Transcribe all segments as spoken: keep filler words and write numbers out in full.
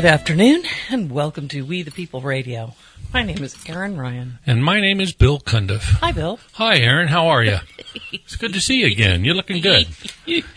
Good afternoon, and welcome to We the People Radio. My name is Aaron Ryan. And my name is Bill Cundiff. Hi, Bill. Hi, Aaron. How are you? It's good to see you again. You're looking good. You've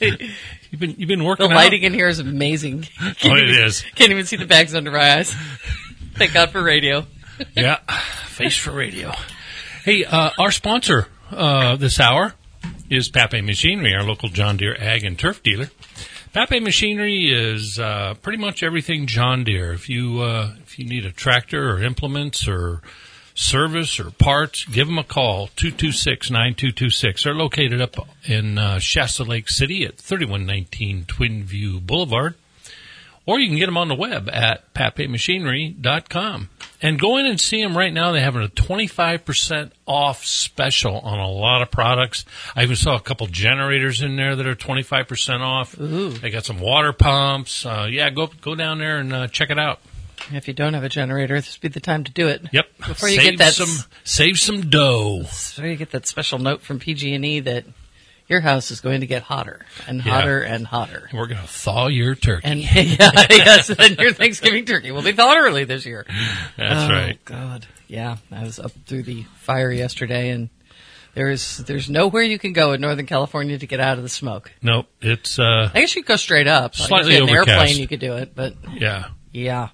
been you've been working The out? lighting in here is amazing. Oh, it even, is. Can't even see the bags under my eyes. Thank God for radio. Yeah, face for radio. Hey, uh, our sponsor uh, this hour is Pape Machinery, our local John Deere ag and turf dealer. Pape Machinery is uh, pretty much everything John Deere. If you uh, if you need a tractor or implements or service or parts, give them a call, two two six, nine two two six. They're located up in uh, Shasta Lake City at thirty-one nineteen Twin View Boulevard. Or you can get them on the web at pape machinery dot com. And go in and see them right now. They're having a twenty-five percent off special on a lot of products. I even saw a couple generators in there that are twenty-five percent off. Ooh. They got some water pumps. Uh, yeah, go go down there and uh, check it out. If you don't have a generator, this would be the time to do it. Yep. Before you save get that, some, save some dough. Before you get that special note from P G and E that your house is going to get hotter and Yeah. hotter and hotter. We're going to thaw your turkey. And yeah, yes, and your Thanksgiving turkey will be thawed early this year. That's oh, right. God, yeah, I was up through the fire yesterday, and there's there's nowhere you can go in Northern California to get out of the smoke. Nope. It's, uh, I guess you could go straight up. Slightly like if you had an overcast. airplane, you could do it, but yeah. yeah.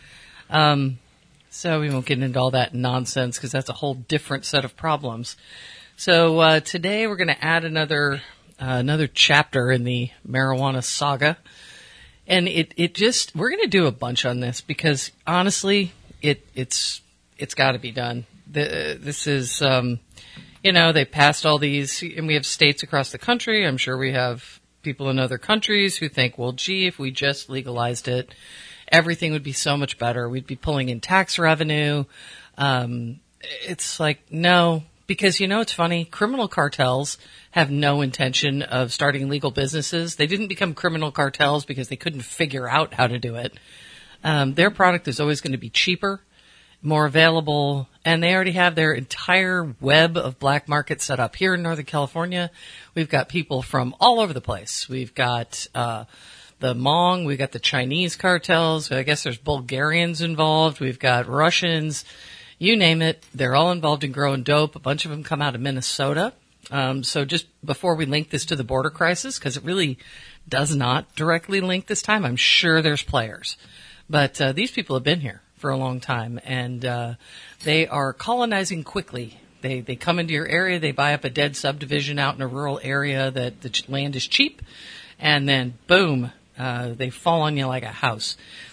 Um, so we won't get into all that nonsense because that's a whole different set of problems. So uh, today we're going to add another uh, another chapter in the marijuana saga, and it it just we're going to do a bunch on this because honestly, it it's it's got to be done. The, this is um, you know they passed all these, and we have states across the country. I'm sure we have people in other countries who think, well, gee, if we just legalized it, everything would be so much better. We'd be pulling in tax revenue. Um, it's like, no, because, you know, it's funny. Criminal cartels have no intention of starting legal businesses. They didn't become criminal cartels because they couldn't figure out how to do it. Um, their product is always going to be cheaper, more available, and they already have their entire web of black market set up. Here in Northern California, we've got people from all over the place. We've got uh the Hmong, we've got the Chinese cartels, I guess there's Bulgarians involved, we've got Russians, you name it, they're all involved in growing dope. A bunch of them come out of Minnesota. Um, so just before we link this to the border crisis, because it really does not directly link this time, I'm sure there's players. But uh, these people have been here for a long time, and uh, they are colonizing quickly. They they come into your area, they buy up a dead subdivision out in a rural area that the ch- land is cheap, and then boom, Uh, they fall on you like a house.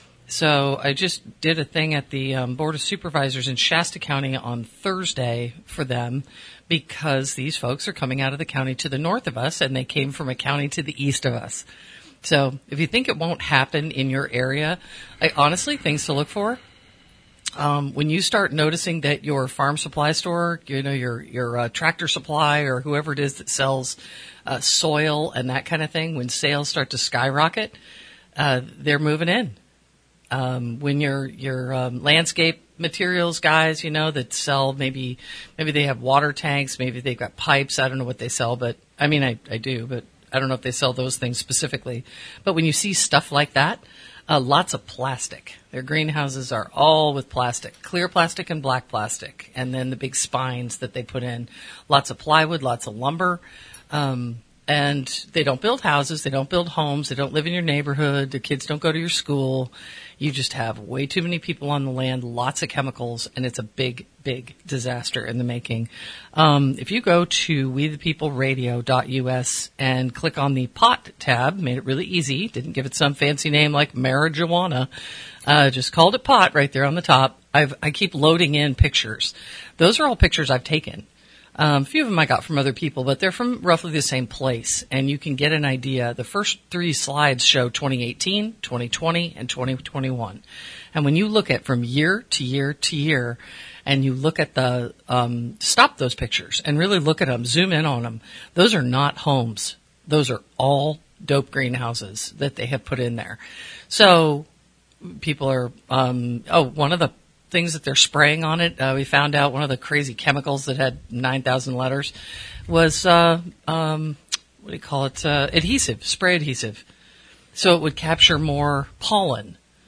So I just did a thing at the um, Board of Supervisors in Shasta County on Thursday for them because these folks are coming out of the county to the north of us, and they came from a county to the east of us. So if you think it won't happen in your area, I honestly, things to look for. Um, when you start noticing that your farm supply store, you know, your your uh, tractor supply or whoever it is that sells uh, soil and that kind of thing, when sales start to skyrocket, uh, they're moving in. Um, when your your um, landscape materials guys, you know, that sell maybe maybe they have water tanks, maybe they've got pipes. I don't know what they sell, but I mean, I, I do, but I don't know if they sell those things specifically. But when you see stuff like that, uh, lots of plastic. Their greenhouses are all with plastic, clear plastic and black plastic, and then the big spines that they put in. Lots of plywood, lots of lumber. Um, and they don't build houses, they don't build homes, they don't live in your neighborhood, the kids don't go to your school. You just have way too many people on the land, lots of chemicals, and it's a big, big disaster in the making. Um, if you go to we the people radio dot U S and click on the pot tab, made it really easy, didn't give it some fancy name like marijuana, uh, just called it pot right there on the top. I've, I keep loading in pictures. Those are all pictures I've taken. Um, a few of them I got from other people, but they're from roughly the same place, and you can get an idea. The first three slides show twenty eighteen, twenty twenty, and twenty twenty-one. And when you look at from year to year to year, and you look at the, um, stop those pictures and really look at them, zoom in on them, those are not homes. Those are all dope greenhouses that they have put in there. So people are, um, oh, one of the things that they're spraying on it, uh, we found out one of the crazy chemicals that had nine thousand letters was, uh, um, what do you call it, uh, adhesive, spray adhesive. So it would capture more pollen.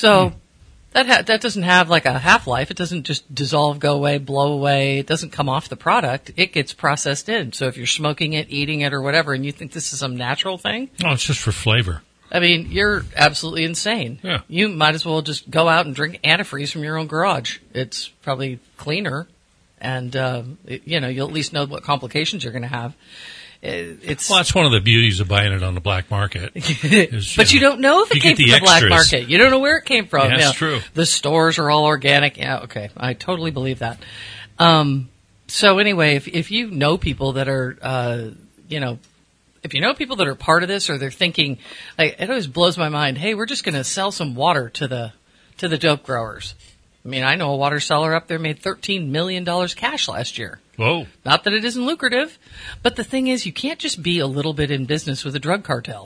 So hmm. that ha- that doesn't have like a half-life. It doesn't just dissolve, go away, blow away. It doesn't come off the product. It gets processed in. So if you're smoking it, eating it, or whatever, and you think this is some natural thing. Oh, it's just for flavor. I mean, you're absolutely insane. Yeah. You might as well just go out and drink antifreeze from your own garage. It's probably cleaner, and uh, it, you know you'll at least know what complications you're going to have. It, it's well, that's one of the beauties of buying it on the black market. Is, but you, you know, don't know if it came from the, the black market. You don't know where it came from. Yeah, that's you know, true. The stores are all organic. Yeah, okay, I totally believe that. Um, so anyway, if if you know people that are, uh, you know. If you know people that are part of this, or they're thinking, like, it always blows my mind. Hey, we're just going to sell some water to the to the dope growers. I mean, I know a water seller up there made thirteen million dollars cash last year. Whoa! Not that it isn't lucrative, but the thing is, you can't just be a little bit in business with a drug cartel.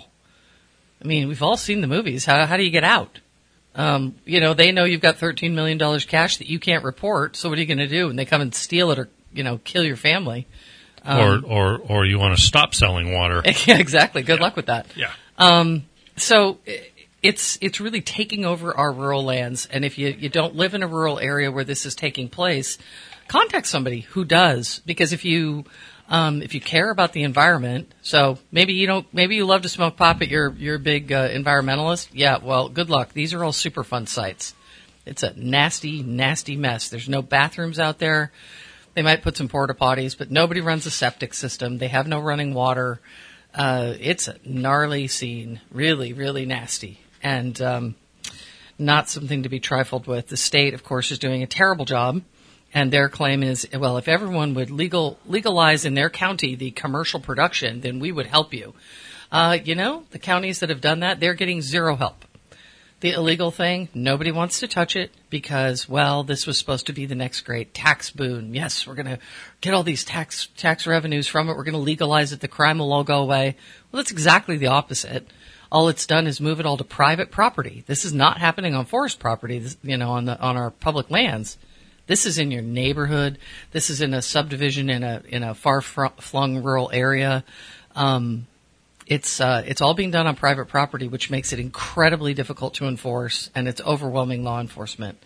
I mean, we've all seen the movies. How how do you get out? Um, you know, they know you've got thirteen million dollars cash that you can't report. So what are you going to do when they come and steal it, or you know, kill your family? Um, or, or, or you want to stop selling water. Yeah, exactly. Good yeah. luck with that. Yeah. Um, so it's, it's really taking over our rural lands. And if you, you don't live in a rural area where this is taking place, contact somebody who does, because if you, um, if you care about the environment, so maybe you don't, maybe you love to smoke pot, but you're, you're a big uh, environmentalist. Yeah. Well, good luck. These are all Superfund sites. It's a nasty, nasty mess. There's no bathrooms out there. They might put some porta potties, but nobody runs a septic system. They have no running water. Uh, it's a gnarly scene, really, really nasty, and um, not something to be trifled with. The state, of course, is doing a terrible job, and their claim is, well, if everyone would legal legalize in their county the commercial production, then we would help you. Uh, you know, the counties that have done that, they're getting zero help. The illegal thing, nobody wants to touch it because, well, this was supposed to be the next great tax boon. Yes, we're going to get all these tax tax revenues from it. We're going to legalize it. The crime will all go away. Well, that's exactly the opposite. All it's done is move it all to private property. This is not happening on forest property, this, you know, on the on our public lands. This is in your neighborhood. This is in a subdivision in a in a far flung rural area. Um, It's uh, it's all being done on private property, which makes it incredibly difficult to enforce, and it's overwhelming law enforcement.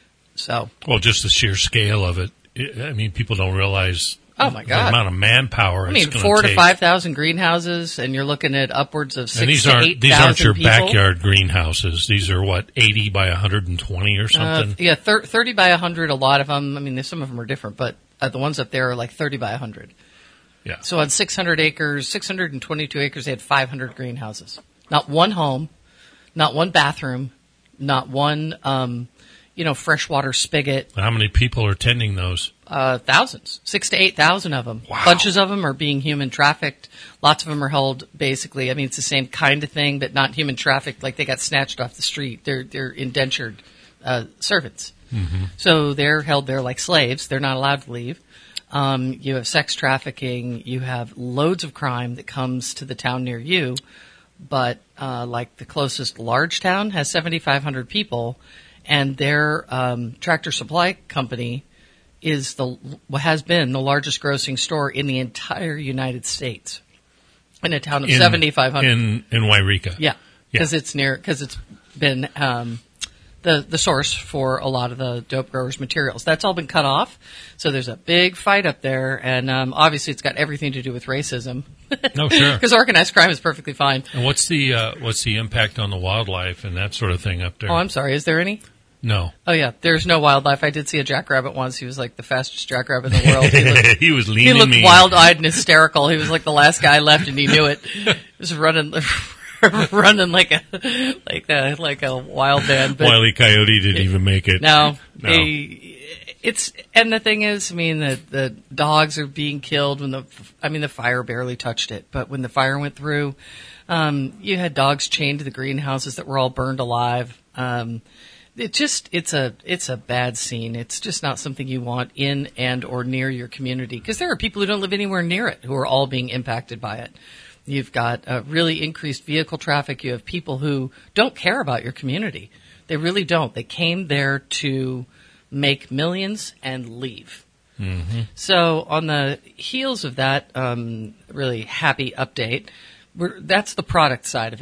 So, well, just the sheer scale of it. I mean, people don't realize. Oh my God! The amount of manpower. I mean, it's four take. to five thousand greenhouses, and you're looking at upwards of six and these to aren't, eight These aren't your people. backyard greenhouses. These are what eighty by one hundred and twenty or something. Uh, yeah, thir- thirty by a hundred. A lot of them. I mean, there's, some of them are different, but uh, the ones up there are like thirty by a hundred. Yeah. So on six hundred acres, six hundred twenty-two acres, they had five hundred greenhouses. Not one home, not one bathroom, not one, um, you know, freshwater spigot. How many people are tending those? Uh, thousands, six to eight thousand of them. Wow. Bunches of them are being human trafficked. Lots of them are held basically. I mean, it's the same kind of thing, but not human trafficked. Like they got snatched off the street. They're they're indentured uh, servants. Mm-hmm. So they're held there like slaves. They're not allowed to leave. Um, you have sex trafficking. You have loads of crime that comes to the town near you. But uh, like the closest large town has seventy-five hundred people, and their um, Tractor Supply Company is the has been the largest grossing store in the entire United States. In a town of seventy-five hundred. In in Wairika. Yeah, because yeah. it's near because it's been. Um, The, the source for a lot of the dope growers' materials. That's all been cut off. So there's a big fight up there. And um, obviously it's got everything to do with racism. No, sure. Because organized crime is perfectly fine. And what's the uh, what's the impact on the wildlife and that sort of thing up there? Oh, I'm sorry. Is there any? No. Oh, yeah. There's no wildlife. I did see a jackrabbit once. He was like the fastest jackrabbit in the world. He, looked, he was leaning He looked mean. wild-eyed and hysterical. He was like the last guy left and he knew it. He was running... running like a like a like a wild man. But Wile E. Coyote didn't it, even make it. No, no. They, it's and the thing is, I mean, the the dogs are being killed when the I mean the fire barely touched it, but when the fire went through, um, you had dogs chained to the greenhouses that were all burned alive. Um, it just it's a it's a bad scene. It's just not something you want in and or near your community because there are people who don't live anywhere near it who are all being impacted by it. You've got uh, really increased vehicle traffic. You have people who don't care about your community. They really don't. They came there to make millions and leave. Mm-hmm. So on the heels of that um, really happy update, we're, that's the product side of it.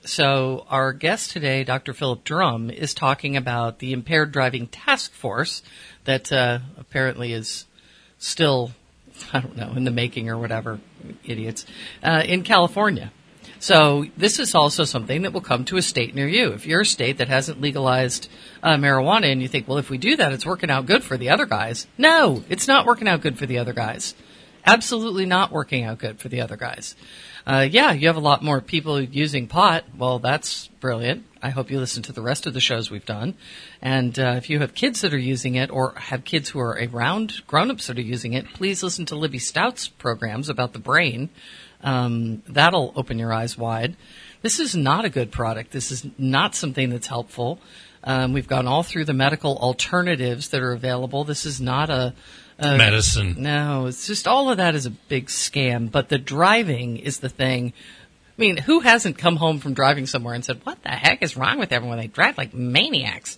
So our guest today, Doctor Philip Drum, is talking about the Impaired Driving Task Force that uh, apparently is still, I don't know, in the making or whatever, idiots, uh, in California. So this is also something that will come to a state near you. If you're a state that hasn't legalized uh, marijuana and you think, well, if we do that, it's working out good for the other guys. No, it's not working out good for the other guys. Absolutely not working out good for the other guys. Uh, yeah, you have a lot more people using pot. Well, that's brilliant. I hope you listen to the rest of the shows we've done. And uh, if you have kids that are using it or have kids who are around grown-ups that are using it, please listen to Libby Stout's programs about the brain. Um, that'll open your eyes wide. This is not a good product. This is not something that's helpful. Um, we've gone all through the medical alternatives that are available. This is not a... Uh, medicine. No, it's just all of that is a big scam. But the driving is the thing. I mean, who hasn't come home from driving somewhere and said, what the heck is wrong with everyone? They drive like maniacs.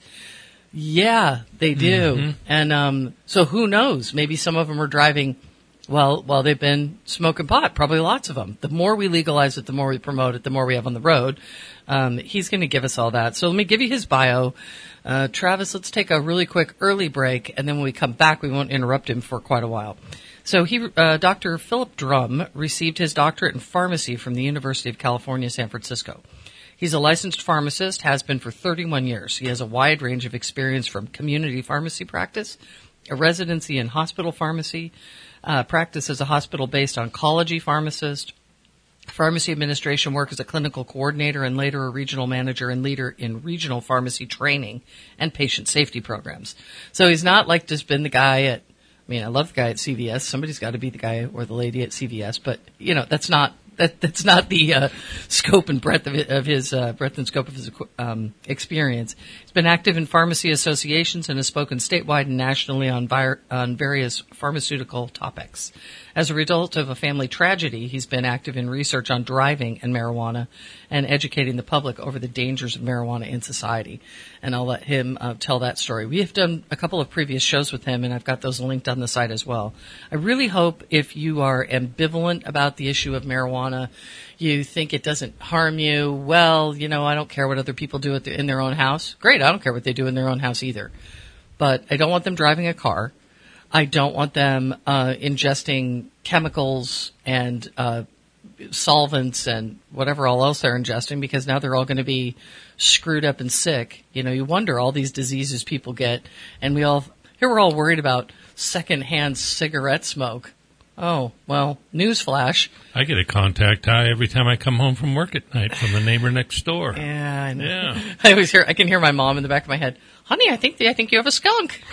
Yeah, they do. Mm-hmm. And um, so who knows? Maybe some of them are driving, well, while they've been smoking pot. Probably lots of them. The more we legalize it, the more we promote it, the more we have on the road. Um, he's going to give us all that. So let me give you his bio. Uh, Travis, let's take a really quick early break, and then when we come back, we won't interrupt him for quite a while. So he, uh, Doctor Philip Drum received his doctorate in pharmacy from the University of California, San Francisco. He's a licensed pharmacist, has been for thirty-one years. He has a wide range of experience from community pharmacy practice, a residency in hospital pharmacy, uh, practice as a hospital-based oncology pharmacist, pharmacy administration work as a clinical coordinator and later a regional manager and leader in regional pharmacy training and patient safety programs. So he's not like just been the guy at, I mean, I love the guy at C V S. Somebody's got to be the guy or the lady at C V S, but, you know, that's not, that, that's not the uh, scope and breadth of, it, of his, uh, breadth and scope of his um, experience. He's been active in pharmacy associations and has spoken statewide and nationally on, vi- on various pharmaceutical topics. As a result of a family tragedy, he's been active in research on driving and marijuana and educating the public over the dangers of marijuana in society. And I'll let him uh, tell that story. We have done a couple of previous shows with him, and I've got those linked on the site as well. I really hope if you are ambivalent about the issue of marijuana, you think it doesn't harm you, well, you know, I don't care what other people do at the, in their own house. Great, I don't care what they do in their own house either. But I don't want them driving a car. I don't want them uh, ingesting chemicals and uh, solvents and whatever all else they're ingesting, because now they're all going to be screwed up and sick. You know, you wonder all these diseases people get, and we all here we're all worried about secondhand cigarette smoke. Oh, well, newsflash. I get a contact high every time I come home from work at night from the neighbor next door. Yeah, I know. Yeah. I always hear, I can hear my mom in the back of my head. Honey, I think the, I think you have a skunk.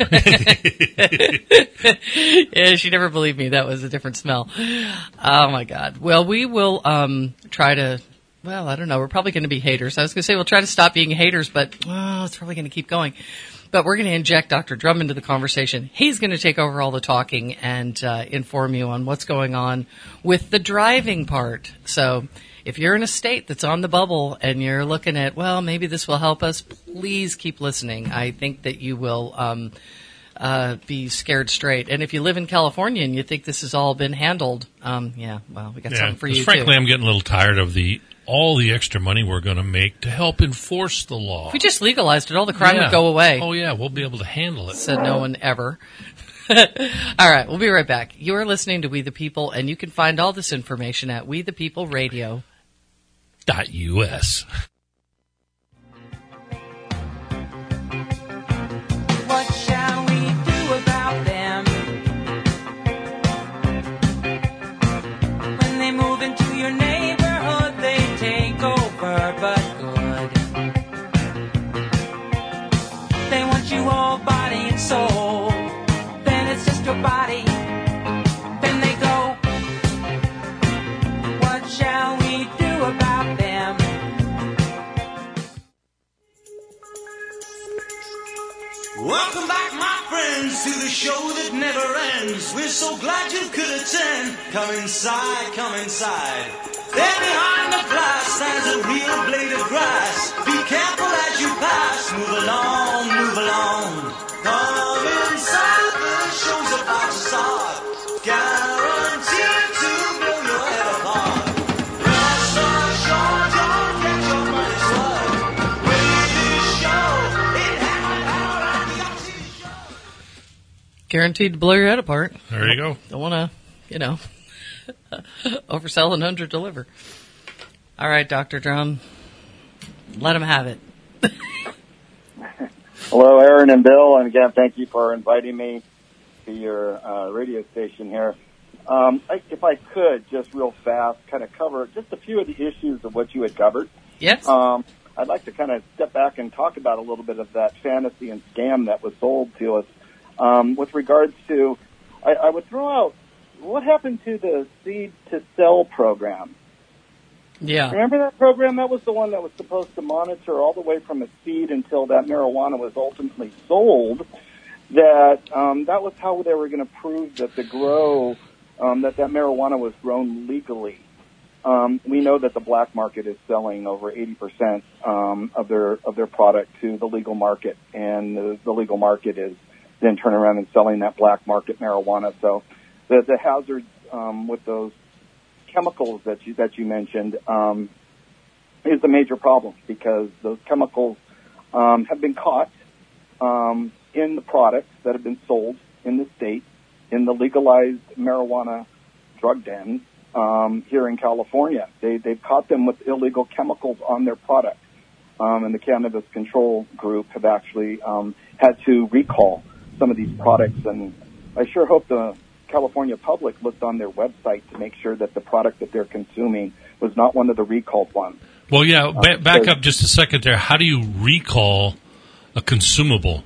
Yeah, she never believed me. That was a different smell. Oh my God. Well, we will um, try to. Well, I don't know. We're probably going to be haters. I was going to say we'll try to stop being haters, but oh, it's probably going to keep going. But we're going to inject Doctor Drum into the conversation. He's going to take over all the talking and uh, inform you on what's going on with the driving part. So if you're in a state that's on the bubble and you're looking at, well, maybe this will help us, please keep listening. I think that you will um, uh, be scared straight. And if you live in California and you think this has all been handled, um, yeah, well, we got yeah, something for you, frankly, too. I'm getting a little tired of the all the extra money we're going to make to help enforce the law. If we just legalized it, all the crime yeah. would go away. Oh, yeah, we'll be able to handle it. Said no one ever. All right, we'll be right back. You are listening to We the People, and you can find all this information at we the people radio dot U S. What shall we do about them when they move into your neighborhood? They take over, but good. They want you all body and soul. Then it's just your body. Then they go. What shall we do about them? Welcome back, my friends, to the show that never ends. We're so glad you could attend. Come inside, come inside. There behind the glass stands a real blade of grass. Be careful as you pass. Move along, move along. Come inside, the show's about to start. Guaranteed to blow your head apart. Rest assured, don't get your money Guaranteed to blow your head apart. There you go. Don't want to, you know, oversell and under-deliver. All right, Doctor Drum, let him have it. Hello, Aaron and Bill, and again, thank you for inviting me to your uh, radio station here. Um, I, if I could, just real fast, kind of cover just a few of the issues of what you had covered. Yes. Um, I'd like to kind of step back and talk about a little bit of that fantasy and scam that was sold to us. Um, with regards to, I, I would throw out, what happened to the seed to sell program? Yeah. Remember that program? That was the one that was supposed to monitor all the way from a seed until that marijuana was ultimately sold. That um, that was how they were going to prove that the grow, um, that that marijuana was grown legally. Um, we know that the black market is selling over eighty percent um, of their of their product to the legal market, and the, the legal market is then turning around and selling that black market marijuana. So the, the hazards um, with those chemicals that you that you mentioned um, is a major problem, because those chemicals um, have been caught um, in the products that have been sold in the state, in the legalized marijuana drug dens um, here in California. They, they've caught them with illegal chemicals on their product, um, and the Cannabis Control Group have actually um, had to recall some of these products, and I sure hope the California public looked on their website to make sure that the product that they're consuming was not one of the recalled ones. Well, yeah, ba- Uh, back so- up just a second there. How do you recall a consumable?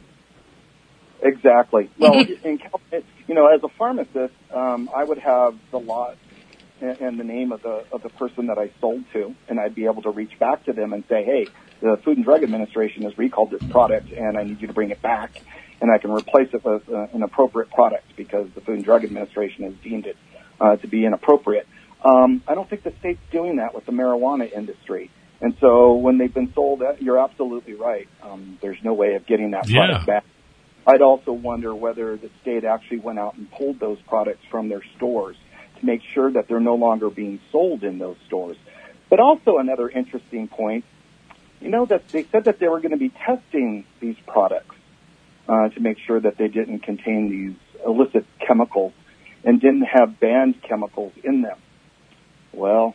Exactly. Well, in, Cal- you know, as a pharmacist, um, I would have the lot and, and the name of the of the person that I sold to, and I'd be able to reach back to them and say, hey, the Food and Drug Administration has recalled this product, and I need you to bring it back, and I can replace it with uh, an appropriate product because the Food and Drug Administration has deemed it uh, to be inappropriate. Um, I don't think the state's doing that with the marijuana industry. And so when they've been sold, uh, you're absolutely right. Um, there's no way of getting that product Yeah. back. I'd also wonder whether the state actually went out and pulled those products from their stores to make sure that they're no longer being sold in those stores. But also another interesting point, you know, that they said that they were going to be testing these products uh, to make sure that they didn't contain these illicit chemicals and didn't have banned chemicals in them. Well,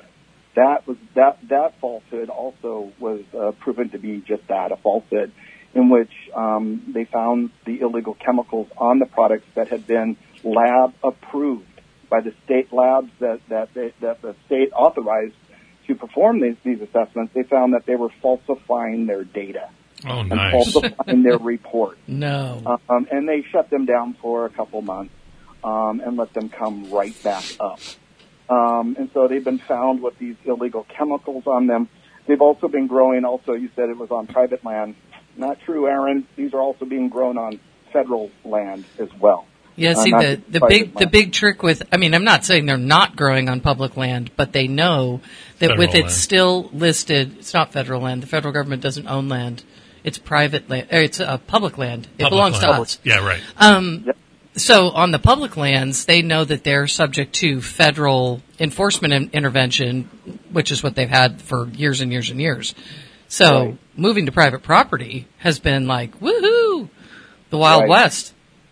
that was that that falsehood also was uh, proven to be just that, a falsehood, in which um, they found the illegal chemicals on the products that had been lab approved by the state labs that that they, that the state authorized to perform these these assessments. They found that they were falsifying their data Oh, and nice. falsifying their report. No. Um, and they shut them down for a couple months um, and let them come right back up. Um, and so they've been found with these illegal chemicals on them. They've also been growing, also you said it was on private land. Not true, Aaron. These are also being grown on federal land as well. Yeah, Uh, see, not the, just the private big the land. big trick with, I mean, I'm not saying they're not growing on public land, but they know that Federal with it land. still listed, it's not federal land. The federal government doesn't own land. It's private land. Or it's uh, public land. It Public belongs land. to us. Yeah, right. Um, Yep. So on the public lands, they know that they're subject to federal enforcement in- intervention, which is what they've had for years and years and years. So Right. moving to private property has been like, woohoo, the Wild Right. West.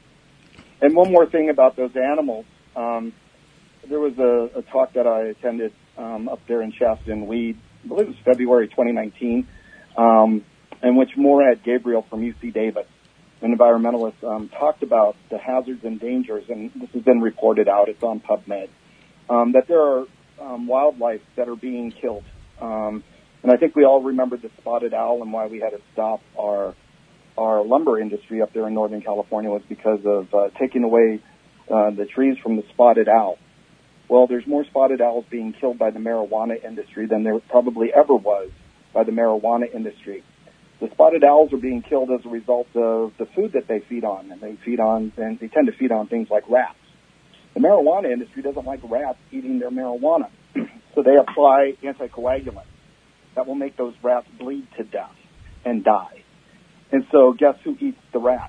And one more thing about those animals. Um, there was a, a talk that I attended um, up there in Shasta and Weed, I believe it was February twenty nineteen, um, in which Morad Gabriel from U C Davis, an environmentalist, um, talked about the hazards and dangers, and this has been reported out, it's on PubMed, um, that there are um, wildlife that are being killed. Um, and I think we all remember the spotted owl, and why we had to stop our our lumber industry up there in Northern California was because of uh, taking away uh, the trees from the spotted owl. Well, there's more spotted owls being killed by the marijuana industry than there probably ever was by the marijuana industry. The spotted owls are being killed as a result of the food that they feed on, and they feed on, and they tend to feed on things like rats. The marijuana industry doesn't like rats eating their marijuana, so they apply anticoagulants that will make those rats bleed to death and die. And so guess who eats the rat?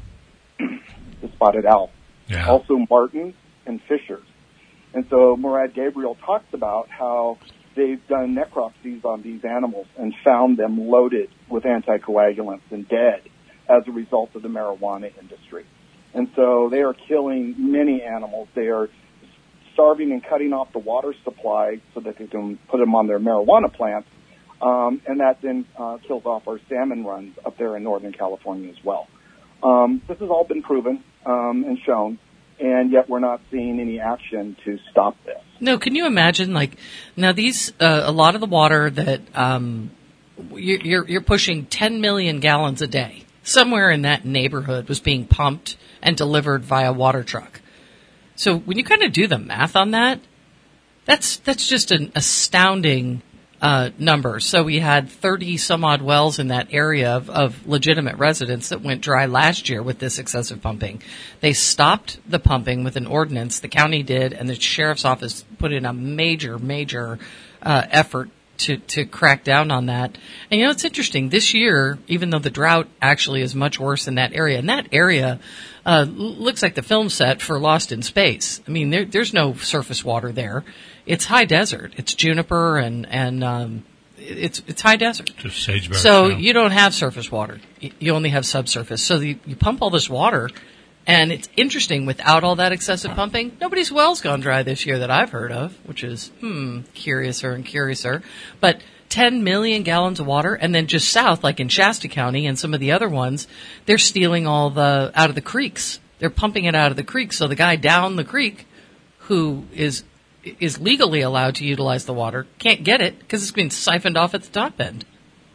The spotted owl. Yeah. Also martins and fishers. And so Morad Gabriel talks about how they've done necropsies on these animals and found them loaded with anticoagulants and dead as a result of the marijuana industry. And so they are killing many animals. They are starving and cutting off the water supply so that they can put them on their marijuana plants. Um, and that then uh, kills off our salmon runs up there in Northern California as well. Um, this has all been proven um, and shown, and yet we're not seeing any action to stop this. No, can you imagine, like, now these, uh, a lot of the water that um, you're, you're pushing ten million gallons a day, somewhere in that neighborhood was being pumped and delivered via water truck. So when you kind of do the math on that, that's that's just an astounding uh, number. So we had thirty some odd wells in that area of, of legitimate residents that went dry last year with this excessive pumping. They stopped the pumping with an ordinance, the county did, and the sheriff's office put in a major, major uh, effort to, to crack down on that. And you know, it's interesting. This year, even though the drought actually is much worse in that area, and that area uh, looks like the film set for Lost in Space. I mean, there, there's no surface water there. It's high desert. It's juniper and, and um, it's it's high desert. Just sagebrush. So yeah. you don't have surface water. You only have subsurface. So you, you pump all this water, and it's interesting, without all that excessive pumping, nobody's well's gone dry this year that I've heard of, which is, hmm, curiouser and curiouser. But ten million gallons of water, and then just south, like in Shasta County and some of the other ones, they're stealing all the, out of the creeks. They're pumping it out of the creek. So the guy down the creek who is, is legally allowed to utilize the water can't get it because it's being siphoned off at the top end.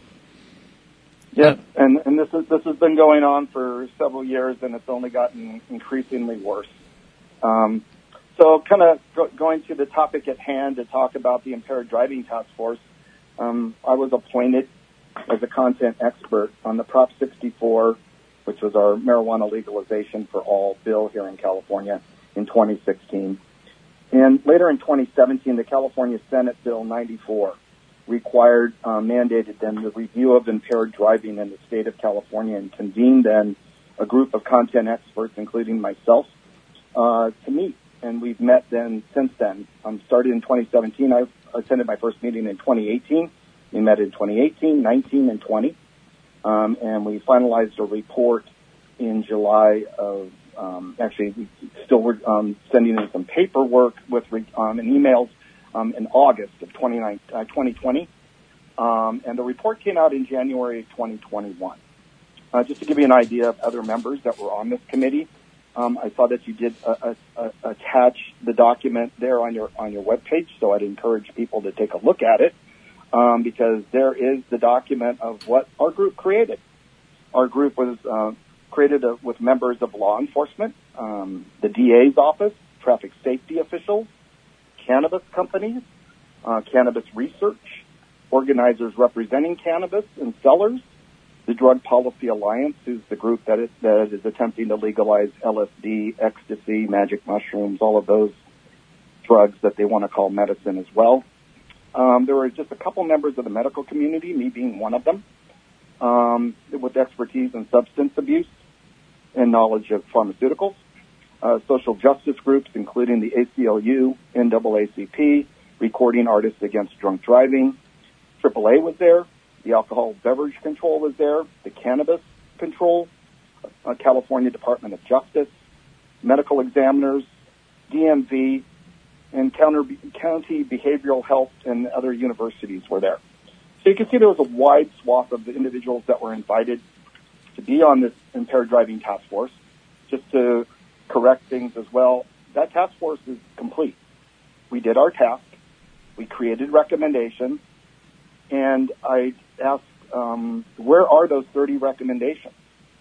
Yes, and, and this is this has been going on for several years, and it's only gotten increasingly worse. Um, so kind of go, going to the topic at hand to talk about the Impaired Driving Task Force, um, I was appointed as a content expert on the Prop sixty-four, which was our marijuana legalization for all bill here in California in twenty sixteen. And later in twenty seventeen, the California Senate Bill ninety-four required, uh, mandated then the review of impaired driving in the state of California, and convened then a group of content experts, including myself, uh, to meet. And we've met then since then. Um, started in twenty seventeen. I attended my first meeting in twenty eighteen. We met in twenty eighteen, nineteen, and twenty. Um, and we finalized a report in July of, um, actually, we still were um, sending in some paperwork with um, and emails Um, in August of twenty twenty, um, and the report came out in January of twenty twenty-one. Uh, just to give you an idea of other members that were on this committee, um, I saw that you did uh, uh, attach the document there on your on your webpage, so I'd encourage people to take a look at it, um, because there is the document of what our group created. Our group was uh, created uh, with members of law enforcement, um, the D A's office, traffic safety officials, cannabis companies, uh, cannabis research, organizers representing cannabis and sellers, the Drug Policy Alliance, who's the group that is, that is attempting to legalize L S D, ecstasy, magic mushrooms, all of those drugs that they want to call medicine as well. Um, there were just a couple members of the medical community, me being one of them, um, with expertise in substance abuse and knowledge of pharmaceuticals. Uh, social justice groups, including the A C L U, N double A C P, Recording Artists Against Drunk Driving. triple A was there. The Alcohol Beverage Control was there. The Cannabis Control, uh, California Department of Justice, medical examiners, D M V, and counter, county behavioral health and other universities were there. So you can see there was a wide swath of the individuals that were invited to be on this Impaired Driving Task Force. Just to correct things as well, that task force is complete. We did our task. We created recommendations. And I asked, um, where are those thirty recommendations?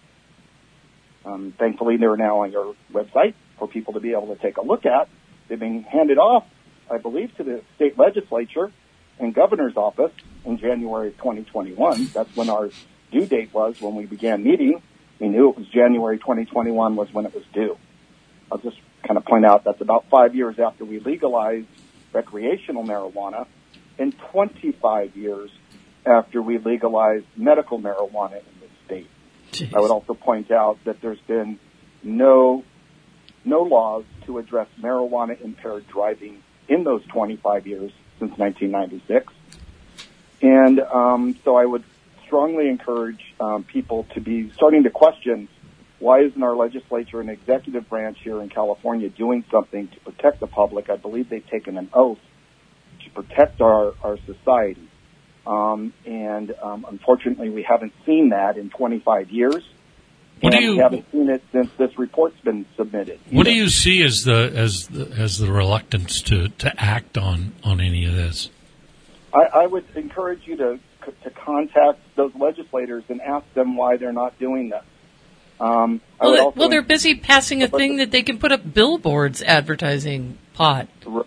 Um, thankfully, they're now on your website for people to be able to take a look at. They've been handed off, I believe, to the state legislature and governor's office in January of twenty twenty-one. That's when our due date was when we began meeting. We knew it was January twenty twenty-one was when it was due. I'll just kind of point out that's about five years after we legalized recreational marijuana and twenty-five years after we legalized medical marijuana in the state. Jeez. I would also point out that there's been no no laws to address marijuana impaired driving in those twenty-five years since nineteen ninety-six. And um, so I would strongly encourage um, people to be starting to question why isn't our legislature and executive branch here in California doing something to protect the public? I believe they've taken an oath to protect our, our society. Um, and um, unfortunately, we haven't seen that in twenty-five years. What and do you, we haven't seen it since this report's been submitted. What do you see as the as the, as the reluctance to, to act on, on any of this? I, I would encourage you to to contact those legislators and ask them why they're not doing this. Um, I well, would they, also well, they're busy passing a thing that they can put up billboards advertising pot.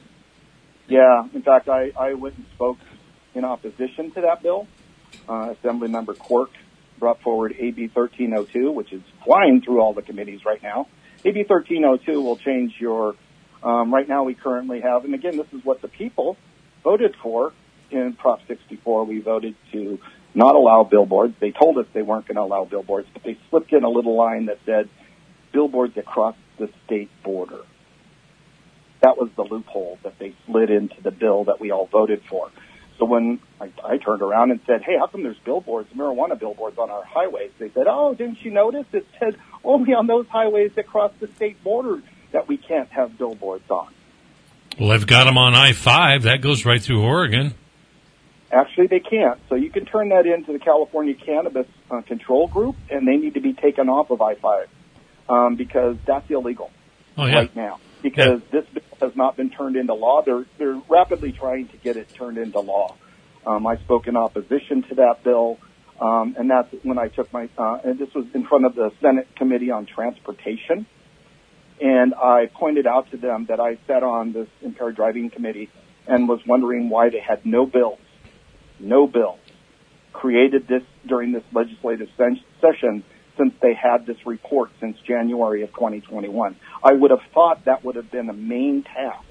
Yeah, in fact, I, I went and spoke in opposition to that bill. Uh, Assemblymember Quirk brought forward A B thirteen oh two, which is flying through all the committees right now. A B thirteen oh two will change your, um, right now we currently have, and again, this is what the people voted for in Prop sixty-four. We voted to not allow billboards. They told us they weren't going to allow billboards, but they slipped in a little line that said billboards across the state border. That was the loophole that they slid into the bill that we all voted for. So when I, I turned around and said, hey, how come there's billboards, marijuana billboards on our highways? They said, oh, didn't you notice? It said only on those highways that cross the state border that we can't have billboards on. Well, they've got them on I five. That goes right through Oregon. Actually, they can't. So you can turn that into the California Cannabis uh, Control Group, and they need to be taken off of I five um, because that's illegal oh, yeah. right now. Because yeah. this bill has not been turned into law. They're they're rapidly trying to get it turned into law. Um, I spoke in opposition to that bill, um, and that's when I took my. Uh, and this was in front of the Senate Committee on Transportation, and I pointed out to them that I sat on this impaired driving committee and was wondering why they had no bills. No bill created this during this legislative sen- session since they had this report since January of twenty twenty-one. I would have thought that would have been a main task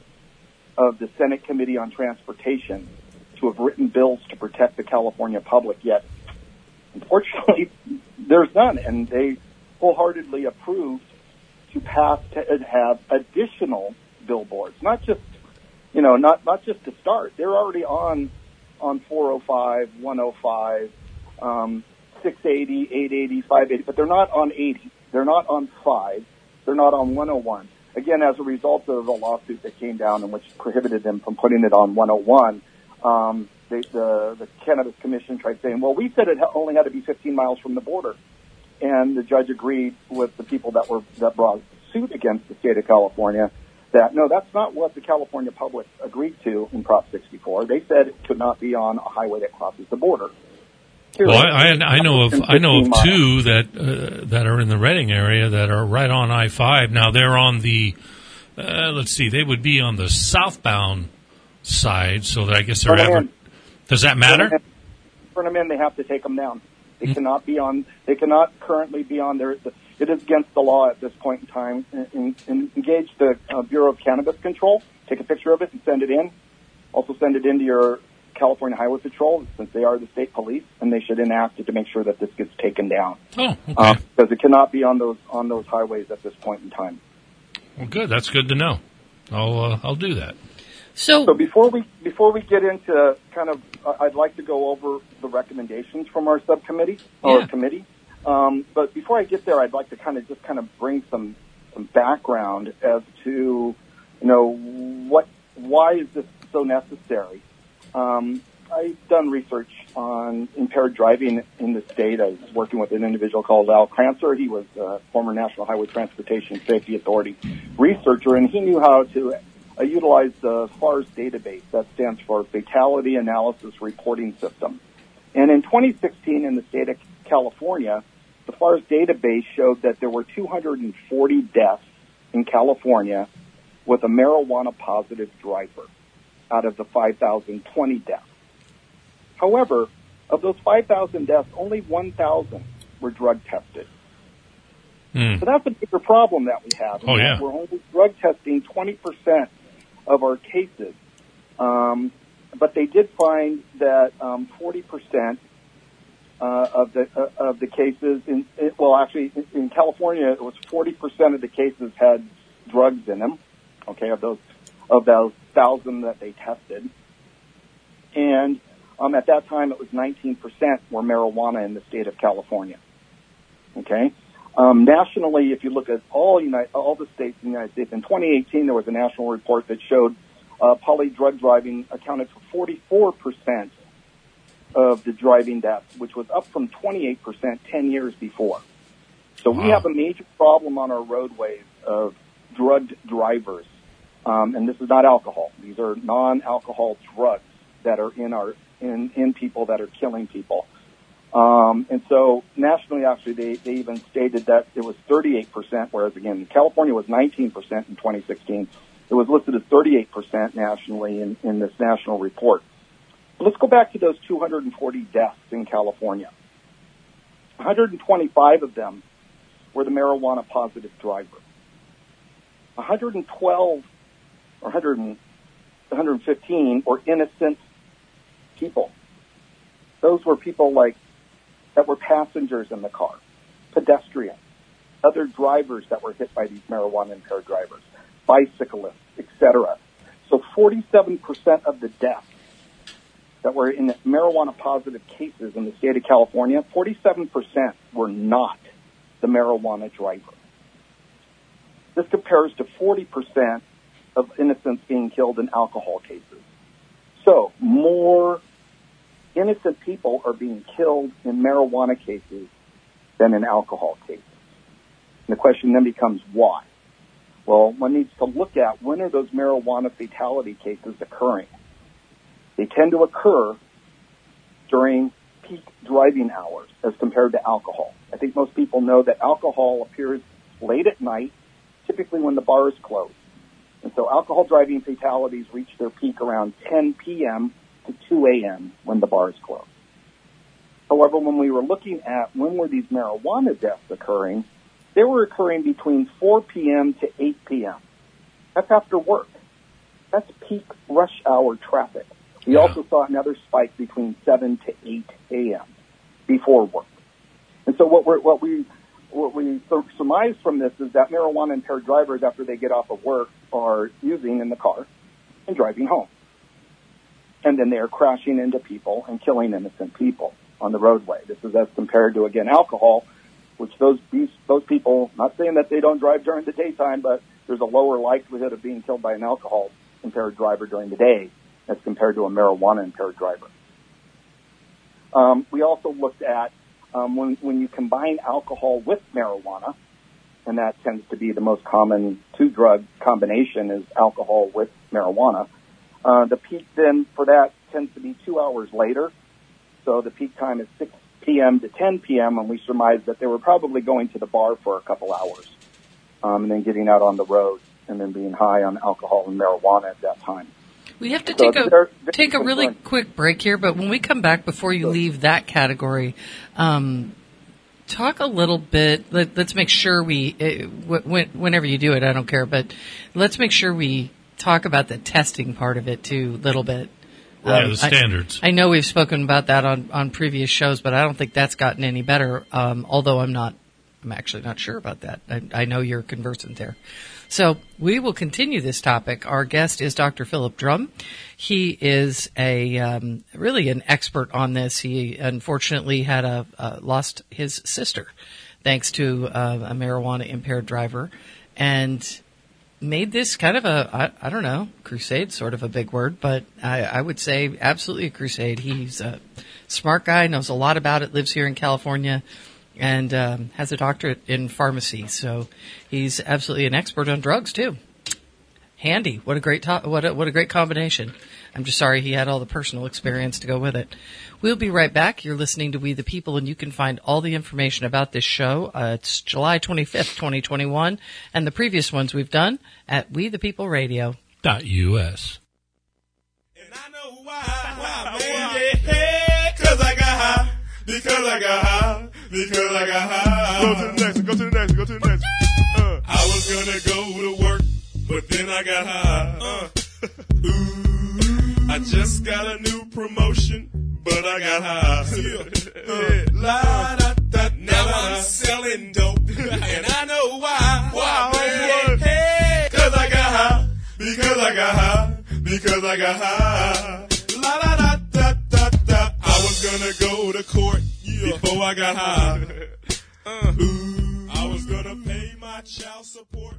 of the Senate Committee on Transportation to have written bills to protect the California public, yet unfortunately there's none, and they wholeheartedly approved to pass to have additional billboards, not just, you know, not, not just to start. They're already on on four oh five, one oh five, um, six eighty, eight eighty, five eighty, but they're not on eighty. They're not on five. They're not on one oh one. Again, as a result of a lawsuit that came down in which prohibited them from putting it on one oh one, um, they, the, the Cannabis Commission tried saying, well, we said it only had to be fifteen miles from the border. And the judge agreed with the people that were that brought suit against the state of California that, no, that's not what the California public agreed to in Prop sixty-four. They said it could not be on a highway that crosses the border. Well, I, I, I know of I know of two that uh, that are in the Redding area that are right on I five. Now they're on the uh, let's see, they would be on the southbound side, so that I guess they're ever. Does that matter? Turn them in. They have to take them down. They mm-hmm. cannot be on. They cannot currently be on there. It is against the law at this point in time. In, in, engage the uh, Bureau of Cannabis Control. Take a picture of it and send it in. Also send it into your California Highway Patrol, since they are the state police, and they should enact it to make sure that this gets taken down. Oh, okay. Uh, because it cannot be on those on those highways at this point in time. Well, good. That's good to know. I'll uh, I'll do that. So, so before we before we get into kind of, uh, I'd like to go over the recommendations from our subcommittee or yeah. committee. Um, but before I get there, I'd like to kind of just kind of bring some some background as to, you know, what why is this so necessary. Um, I've done research on impaired driving in the state. I was working with an individual called Al Crancer. He was a former National Highway Transportation Safety Authority researcher, and he knew how to uh, utilize the FARS database. That stands for Fatality Analysis Reporting System. And in twenty sixteen, in the state of California, the FARS database showed that there were two hundred forty deaths in California with a marijuana-positive driver out of the five thousand twenty deaths. However, of those five thousand deaths, only one thousand were drug tested. Mm. So that's a bigger problem that we have. Oh, yeah. We're only drug testing twenty percent of our cases. Um, but they did find that um, forty percent uh, of the uh, of the cases, in, in well, actually, in, in California, it was forty percent of the cases had drugs in them, okay, of those of those thousand that they tested. And um, at that time, it was nineteen percent were marijuana in the state of California. Okay? Um, nationally, if you look at all United, all the states in the United States, in twenty eighteen there was a national report that showed uh, poly drug driving accounted for forty-four percent of the driving deaths, which was up from twenty-eight percent ten years before. So we Wow. have a major problem on our roadways of drugged drivers. Um, and this is not alcohol. These are non-alcohol drugs that are in our in, in people that are killing people. Um, and so nationally, actually, they, they even stated that it was thirty-eight percent, whereas, again, California was nineteen percent in twenty sixteen. It was listed as thirty-eight percent nationally in, in this national report. But let's go back to those two hundred forty deaths in California. one hundred twenty-five of them were the marijuana-positive driver. one hundred twelve or one hundred, one hundred fifteen were innocent people. Those were people like that were passengers in the car, pedestrians, other drivers that were hit by these marijuana-impaired drivers, bicyclists, et cetera. So forty-seven percent of the deaths that were in marijuana-positive cases in the state of California, forty-seven percent were not the marijuana driver. This compares to forty percent of innocents being killed in alcohol cases. So more innocent people are being killed in marijuana cases than in alcohol cases. And the question then becomes why? Well, one needs to look at when are those marijuana fatality cases occurring. They tend to occur during peak driving hours as compared to alcohol. I think most people know that alcohol appears late at night, typically when the bars close. And so alcohol driving fatalities reach their peak around ten p.m. to two a.m. when the bars close. However, when we were looking at when were these marijuana deaths occurring, they were occurring between four p.m. to eight p.m. That's after work. That's peak rush hour traffic. We Yeah. also saw another spike between seven to eight a.m. before work. And so what we're, what we what we surmise from this is that marijuana impaired drivers, after they get off of work, are using in the car and driving home. And then they are crashing into people and killing innocent people on the roadway. This is as compared to, again, alcohol, which those these, those people, not saying that they don't drive during the daytime, but there's a lower likelihood of being killed by an alcohol impaired driver during the day as compared to a marijuana impaired driver. Um, we also looked at um, when when you combine alcohol with marijuana, and that tends to be the most common two-drug combination is alcohol with marijuana. Uh, the peak then for that tends to be two hours later. So the peak time is six p.m. to ten p.m., and we surmise that they were probably going to the bar for a couple hours um, and then getting out on the road and then being high on alcohol and marijuana at that time. We have to So take a they're- they're take a really concerned. quick quick break here, but when we come back, before you leave that category, um, talk a little bit. Let, let's make sure we, uh, w- whenever you do it, I don't care, but let's make sure we talk about the testing part of it too, a little bit. Yeah, Um, the standards. I, I know we've spoken about that on, on previous shows, but I don't think that's gotten any better. Um, although I'm not, I'm actually not sure about that. I, I know you're conversant there. So we will continue this topic. Our guest is Doctor Philip Drum. He is a um, really an expert on this. He unfortunately had a uh, lost his sister thanks to uh, a marijuana impaired driver, and made this kind of a I, I don't know crusade, sort of a big word, but I, I would say absolutely a crusade. He's a smart guy, knows a lot about it, lives here in California, and um, has a doctorate in pharmacy. So he's absolutely an expert on drugs too. Handy. What a great to- what a, what a great combination. I'm just sorry he had all the personal experience to go with it. We'll be right back. You're listening to We the People, and you can find all the information about this show. Uh, it's July twenty-fifth, twenty twenty-one, and the previous ones we've done at We the People Radio. Dot U S. And I know why, why, man, yeah, cause I got high, because I got high, because I got high. Go to the next one, go to the next one, go to the next one. Uh, I was gonna go to work, but then I got high. Uh, ooh, I just got a new promotion, but I got high. Uh, la, da, da, now I'm selling dope, and I know why, why, man, hey, cause I got high, because I got high. Because I got high. La la da da da da. I was gonna go to court before I got high. Uh, ooh, I was child support.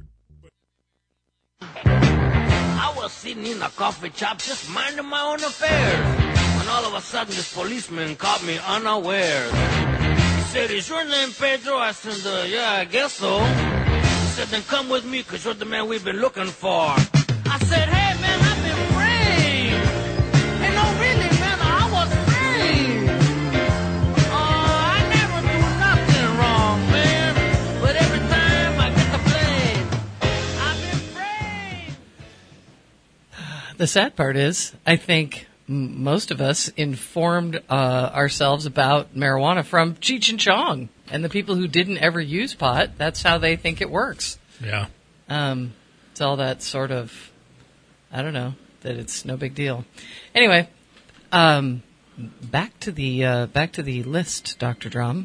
I was sitting in a coffee shop just minding my own affairs when all of a sudden this policeman caught me unawares. He said, "Is your name Pedro?" I said, uh, "Yeah, I guess so." He said, "Then come with me because you're the man we've been looking for." I said, "Hey, man, I've been framed." And no, really, man, I was framed. Oh, I never do nothing wrong, man. But every time I get the blame, I've been framed. The sad part is, I think m- most of us informed uh, ourselves about marijuana from Cheech and Chong. And the people who didn't ever use pot, that's how they think it works. Yeah. Um, it's all that sort of, I don't know, that it's no big deal. Anyway, um, back to the uh, back to the list, Doctor Drum.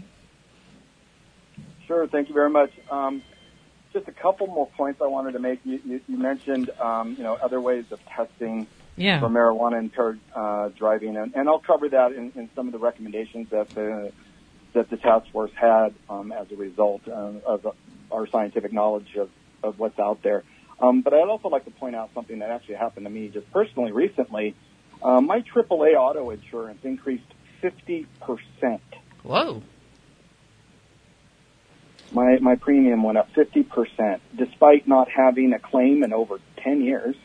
Sure, thank you very much. Um, just a couple more points I wanted to make. You, you, you mentioned, um, you know, other ways of testing Yeah. for marijuana impaired uh, driving, and, and I'll cover that in, in some of the recommendations that the that the task force had um, as a result uh, of our scientific knowledge of, of what's out there. Um, but I'd also like to point out something that actually happened to me just personally recently. Uh, my triple A auto insurance increased fifty percent. Whoa. My my premium went up fifty percent, despite not having a claim in over ten years.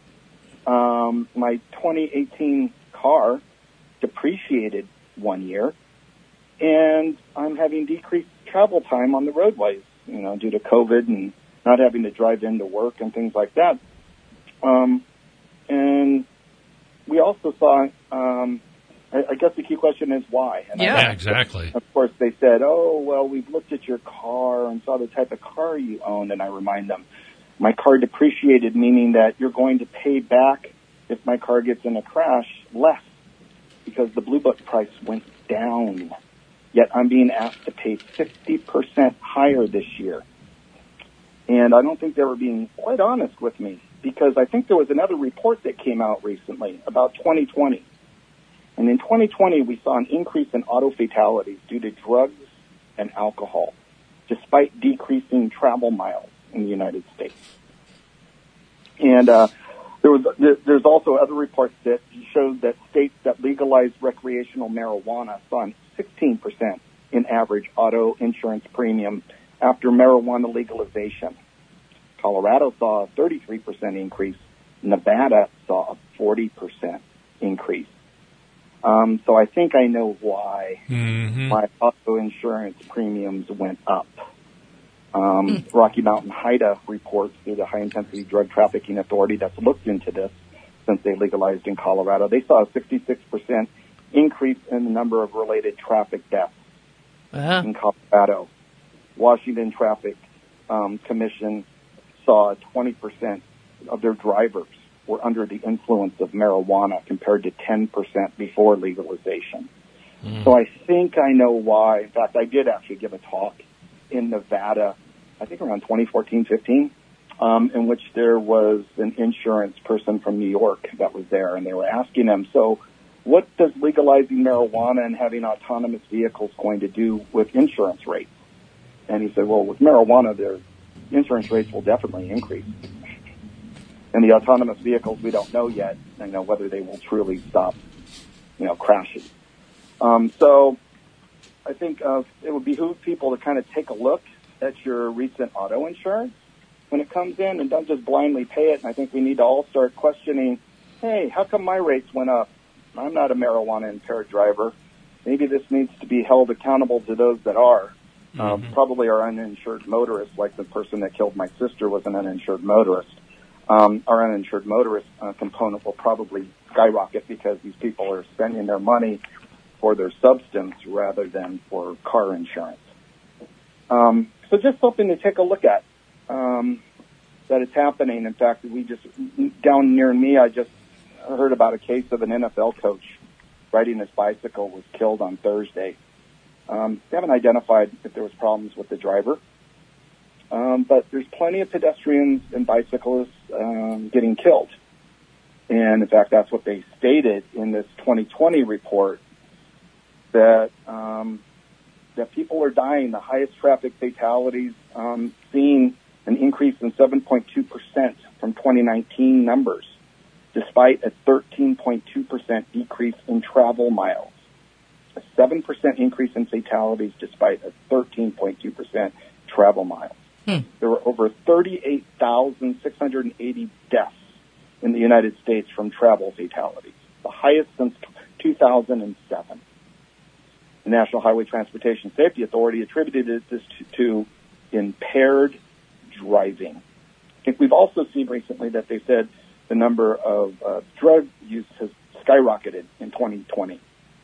Um, my twenty eighteen car depreciated one year, and I'm having decreased travel time on the roadways, you know, due to COVID and not having to drive into work and things like that. Um, and we also saw, um, I, I guess the key question is why. And Yeah. I, Yeah, exactly. Of course, they said, oh, well, we've looked at your car and saw the type of car you owned, and I remind them, my car depreciated, meaning that you're going to pay back, if my car gets in a crash, less, because the Blue Book price went down. Yet I'm being asked to pay fifty percent higher this year. And I don't think they were being quite honest with me, because I think there was another report that came out recently about twenty twenty. And in twenty twenty, we saw an increase in auto fatalities due to drugs and alcohol, despite decreasing travel miles in the United States. And uh, there was there, there's also other reports that showed that states that legalized recreational marijuana saw an sixteen percent in average auto insurance premium after marijuana legalization. Colorado saw a thirty-three percent increase. Nevada saw a forty percent increase. Um, so I think I know why Mm-hmm. my auto insurance premiums went up. Um, Rocky Mountain HIDA reports through the High Intensity Drug Trafficking Authority that's looked into this since they legalized in Colorado. They saw a sixty-six percent increase in the number of related traffic deaths Uh-huh. in Colorado. Washington Traffic um, Commission saw twenty percent of their drivers were under the influence of marijuana compared to ten percent before legalization. Mm. So I think I know why. In fact, I did actually give a talk in Nevada, I think around twenty fourteen, fifteen, um, in which there was an insurance person from New York that was there, and they were asking him, so what does legalizing marijuana and having autonomous vehicles going to do with insurance rates? And he said, well, with marijuana, their insurance rates will definitely increase. And the autonomous vehicles, we don't know yet, you know, whether they will truly stop, you know, crashes. Um, so I think uh, it would behoove people to kind of take a look at your recent auto insurance when it comes in, and don't just blindly pay it. And I think we need to all start questioning, hey, how come my rates went up? I'm not a marijuana impaired driver. Maybe this needs to be held accountable to those that are. Mm-hmm. Uh, probably our uninsured motorists, like the person that killed my sister was an uninsured motorist. Um, our uninsured motorist uh, component will probably skyrocket because these people are spending their money for their substance rather than for car insurance. Um, so just something to take a look at, um, that it's happening. In fact, we just, down near me, I just heard about a case of an N F L coach riding his bicycle was killed on Thursday. Um, they haven't identified if there was problems with the driver. Um, but there's plenty of pedestrians and bicyclists um, getting killed. And, in fact, that's what they stated in this twenty twenty report, that um, that people are dying. The highest traffic fatalities um, seen an increase in seven point two percent from twenty nineteen numbers, despite a thirteen point two percent decrease in travel miles. A seven percent increase in fatalities despite a thirteen point two percent travel miles. Hmm. There were over thirty-eight thousand six hundred eighty deaths in the United States from travel fatalities, the highest since two thousand seven. The National Highway Transportation Safety Authority attributed this to, to impaired driving. I think we've also seen recently that they said the number of uh, drug use has skyrocketed in twenty twenty.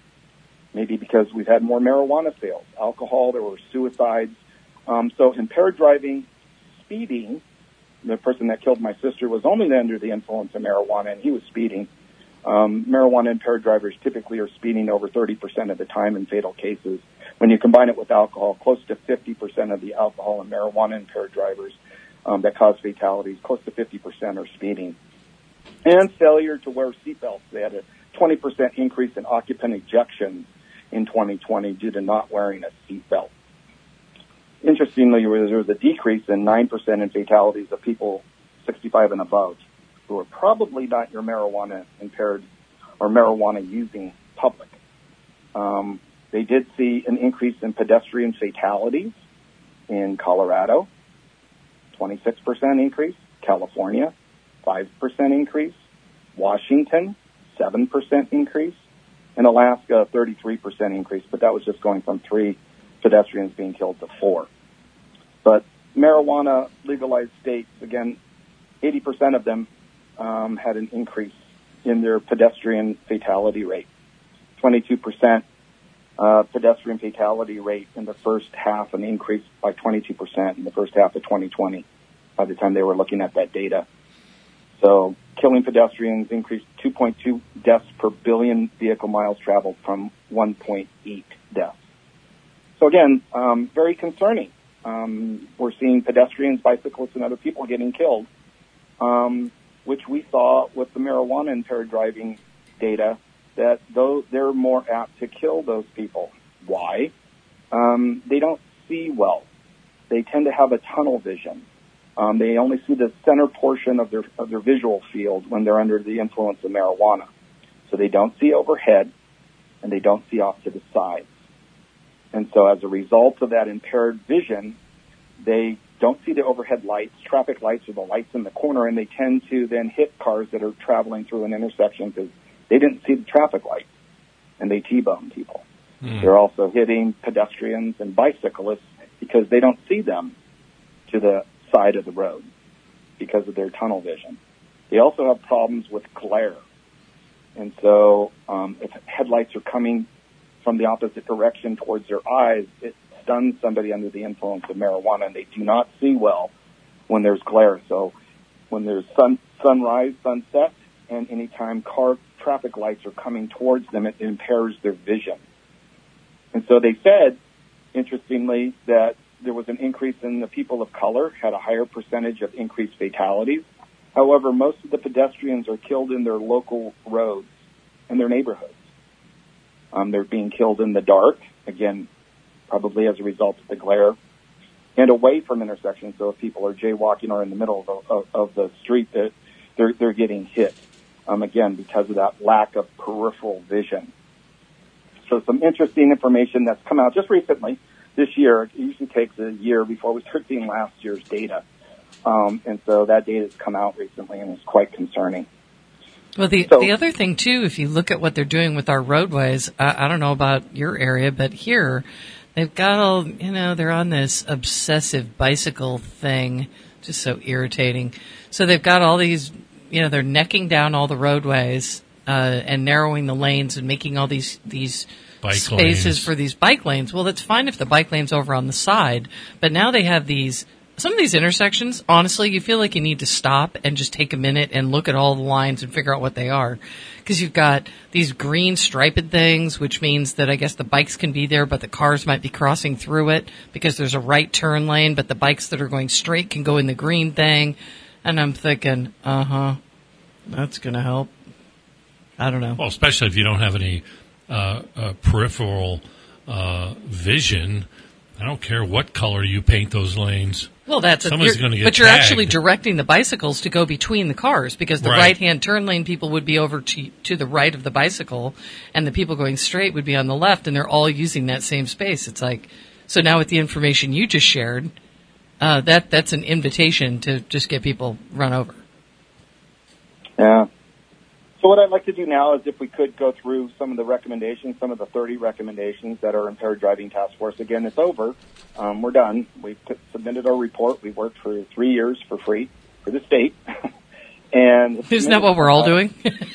Maybe because we've had more marijuana sales, alcohol, there were suicides. Um, so impaired driving, speeding. The person that killed my sister was only under the influence of marijuana, and he was speeding. Um, marijuana-impaired drivers typically are speeding over thirty percent of the time in fatal cases. When you combine it with alcohol, close to fifty percent of the alcohol and marijuana-impaired drivers um, that cause fatalities, close to fifty percent are speeding. And failure to wear seatbelts. They had a twenty percent increase in occupant ejections in twenty twenty due to not wearing a seatbelt. Interestingly, there was a decrease in nine percent in fatalities of people sixty-five and above, who are probably not your marijuana-impaired or marijuana-using public. Um, they did see an increase in pedestrian fatalities in Colorado, twenty-six percent increase, California, five percent increase, Washington, seven percent increase, and Alaska, thirty-three percent increase, but that was just going from three pedestrians being killed to four. But marijuana legalized states, again, eighty percent of them um, had an increase in their pedestrian fatality rate. twenty-two percent uh, pedestrian fatality rate in the first half, an increase by twenty-two percent in the first half of twenty twenty by the time they were looking at that data. So killing pedestrians increased two point two deaths per billion vehicle miles traveled from one point eight deaths. So again, um, very concerning. Um, we're seeing pedestrians, bicyclists, and other people getting killed, um, which we saw with the marijuana-impaired driving data, that those, they're more apt to kill those people. Why? Um, they don't see well. They tend to have a tunnel vision. Um, they only see the center portion of their of their visual field when they're under the influence of marijuana. So they don't see overhead, and they don't see off to the sides. And so as a result of that impaired vision, they don't see the overhead lights, traffic lights, or the lights in the corner, and they tend to then hit cars that are traveling through an intersection because they didn't see the traffic lights, and they T-bone people. Mm. They're also hitting pedestrians and bicyclists because they don't see them to the side of the road because of their tunnel vision. They also have problems with glare. And so um, if headlights are coming from the opposite direction towards their eyes, it stuns somebody under the influence of marijuana, and they do not see well when there's glare. So when there's sun, sunrise, sunset, and anytime car traffic lights are coming towards them, it impairs their vision. And so they said, interestingly, that there was an increase in the people of color, had a higher percentage of increased fatalities. However, most of the pedestrians are killed in their local roads and their neighborhoods. Um, they're being killed in the dark, again, probably as a result of the glare, and away from intersections. So if people are jaywalking or in the middle of the, of, of the street, they're, they're getting hit, um, again, because of that lack of peripheral vision. So some interesting information that's come out just recently this year. It usually takes a year before we start seeing last year's data. Um, and so that data has come out recently and is quite concerning. Well, the so, the other thing, too, if you look at what they're doing with our roadways, I, I don't know about your area, but here they've got all, you know, they're on this obsessive bicycle thing, just so irritating. So they've got all these, you know, they're necking down all the roadways uh, and narrowing the lanes and making all these, these bike spaces lanes. for these bike lanes. Well, that's fine if the bike lane's over on the side, but now they have these. Some of these intersections, honestly, you feel like you need to stop and just take a minute and look at all the lines and figure out what they are. Because you've got these green striped things, which means that I guess the bikes can be there, but the cars might be crossing through it because there's a right turn lane, but the bikes that are going straight can go in the green thing. And I'm thinking, uh-huh, that's going to help. I don't know. Well, especially if you don't have any uh, uh, peripheral uh, vision. I don't care what color you paint those lanes. Well, that's Someone's you're- gonna get but you're tagged. actually directing the bicycles to go between the cars because the Right. right-hand turn lane people would be over to to the right of the bicycle, and the people going straight would be on the left, and they're all using that same space. It's like so now with the information you just shared, uh, that that's an invitation to just get people run over. Yeah. So what I'd like to do now is if we could go through some of the recommendations, some of the thirty recommendations that our Impaired Driving Task Force. Again, it's over. Um, we're done. We put, submitted our report. We worked for three years for free for the state. and Isn't that what we're all doing?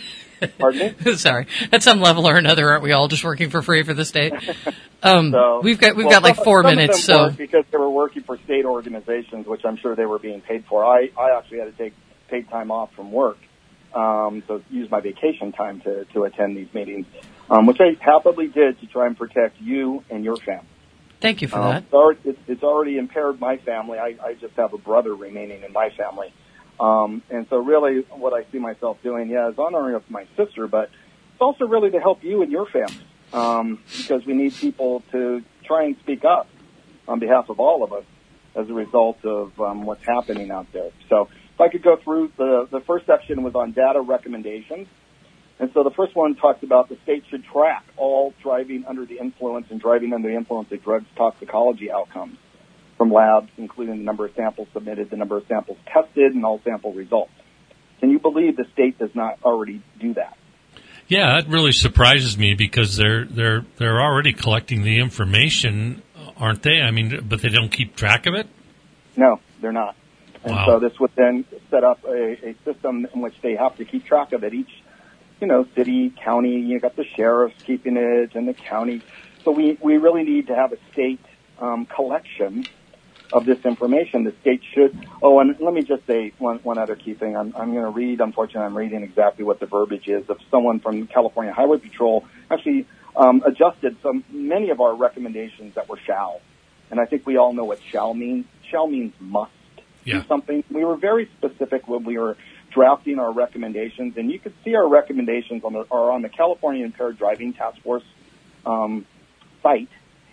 Pardon me? Sorry. At some level or another, aren't we all just working for free for the state? Um, So, we've got we've well, got like some- four some minutes, of them so weren't because they were working for state organizations, which I'm sure they were being paid for. I, I actually had to take paid time off from work, um, so use my vacation time to, to attend these meetings, um, which I happily did to try and protect you and your family. thank you for Um, that. it's, already, it's, it's already impaired my family. I, I just have a brother remaining in my family. Um, and so really what I see myself doing, yeah, is honoring of my sister, but it's also really to help you and your family, um, because we need people to try and speak up on behalf of all of us as a result of um, what's happening out there. So if I could go through, the, the first section was on data recommendations. And so the first one talks about the state should track all driving under the influence and driving under the influence of drugs toxicology outcomes from labs, including the number of samples submitted, the number of samples tested, and all sample results. Can you believe the state does not already do that? Yeah, that really surprises me because they're they're they're already collecting the information, aren't they? I mean, but they don't keep track of it. No, they're not. And Wow. so this would then set up a, a system in which they have to keep track of it. Each, you know, city, county, you got the sheriffs keeping it and the county. So we, we really need to have a state um, collection of this information. The state should, oh, and let me just say one, one other key thing. I'm, I'm going to read, unfortunately, I'm reading exactly what the verbiage is of someone from California Highway Patrol actually um, adjusted some, many of our recommendations that were shall. And I think we all know what shall means. Shall means must Yeah. do something. We were very specific when we were drafting our recommendations, and you could see our recommendations on the, are on the California Impaired Driving Task Force um, site.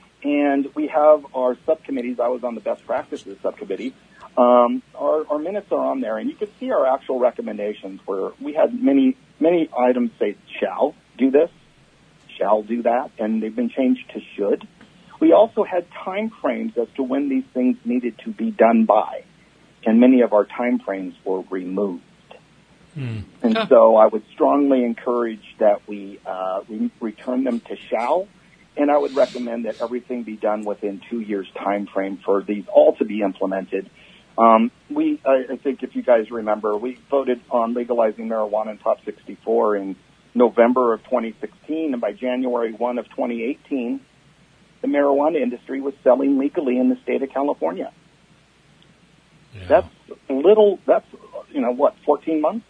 And we have our subcommittees. I was on the best practices subcommittee. Um, our, our minutes are on there, and you could see our actual recommendations where we had many, many items say shall do this, shall do that, and they've been changed to should. We also had time frames as to when these things needed to be done by, and many of our time frames were removed. Hmm. And Huh. so I would strongly encourage that we uh, re- return them to shall, and I would recommend that everything be done within two years' time frame for these all to be implemented. Um, we, I, I think if you guys remember, we voted on legalizing marijuana in Prop sixty-four in November of twenty sixteen, and by January first of twenty eighteen, the marijuana industry was selling legally in the state of California. Yeah. That's little, that's, you know, what, fourteen months?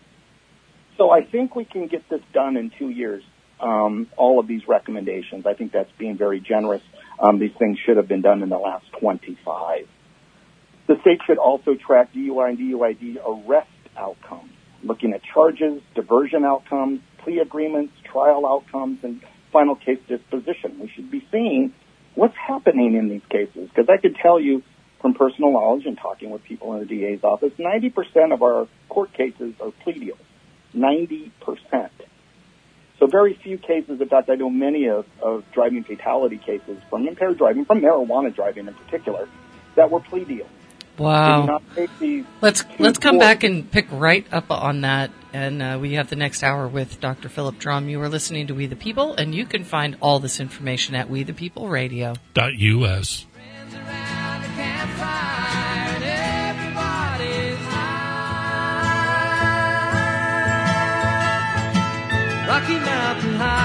So I think we can get this done in two years, um, all of these recommendations. I think that's being very generous. Um, these things should have been done in the last twenty-five. The state should also track D U I and D U I D arrest outcomes, looking at charges, diversion outcomes, plea agreements, trial outcomes, and final case disposition. We should be seeing what's happening in these cases, because I could tell you from personal knowledge and talking with people in the D A's office, ninety percent of our court cases are plea deals. ninety percent. So very few cases, in fact, I know many of, of driving fatality cases from impaired driving, from marijuana driving in particular, that were plea deals. They do Wow. not take these Let's to let's come court. back and pick right up on that. And uh, we have the next hour with Doctor Philip Drum. You are listening to We the People, and you can find all this information at We the People Radio. Dot U S. Around the campfire and everybody's high. Rocky Mountain High.